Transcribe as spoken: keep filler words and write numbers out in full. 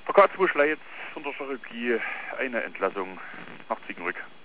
K zwei Schleiz von der Chirurgie, eine Entlassung nach Ziegenrück.